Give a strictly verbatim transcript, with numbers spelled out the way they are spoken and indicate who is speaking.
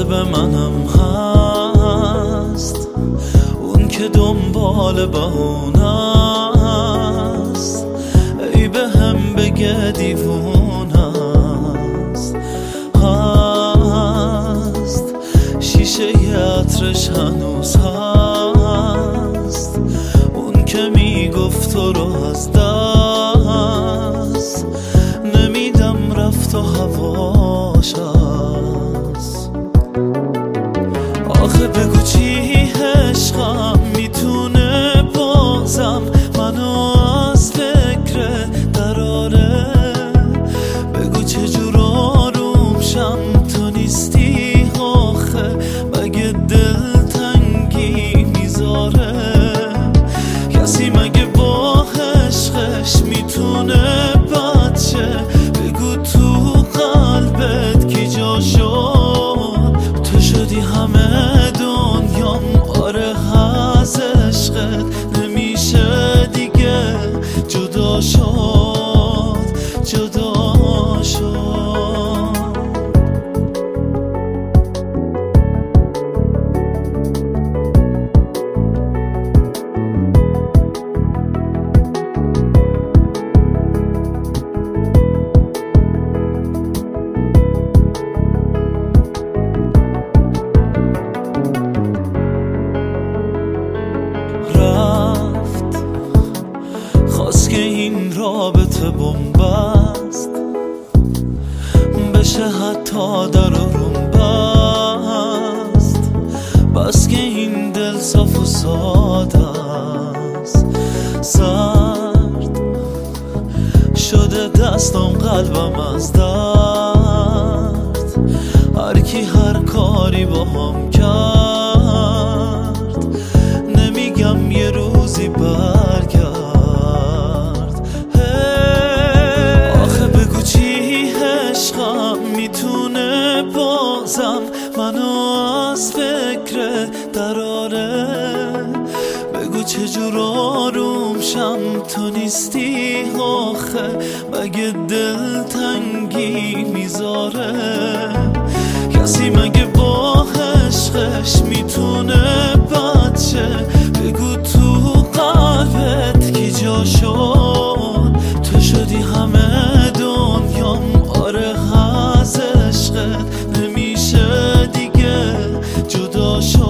Speaker 1: قلب منم هست، اون که دنبال بهونه است، ای به هم بگه دیوونه است. هست شیشه عطرش هنوز هست، اون که میگفت تو رو از دست نمیدم، رفت و هواش هست. آخه بگو چی عشقم میتونه بازم منو از فکر دراره، بگو چجور آروم شم تو نیستی، آخه مگه دلتنگی میذاره؟ کسی مگه با عشقش میتونه بد شه؟ بگو تو قلبت کی جا شد؟ تو شدی همه دنیام، آره از عشقت نمیشه دیگه جدا شد، جدا شد. خواست که این رابطه بنبست بشه، حتی در روم بست، بس که این دل صاف و ساده است. سرد شده دستم قلبم از درد، هر کی هر کاری با هم کرد، نمیگم یه روزی برگرد. آخه بگو چی عشقم میتونه بازم منو از فکر دراره، بگو چجور آروم شم تو نیستی، آخه مگه دلتنگی میذاره؟ کسی مگه با عشقش میتونه بد شه؟ بگو تو قلبت کی جا شد؟ تو شدی همه دنیام، آره از عشقت نمیشه دیگه جدا شد.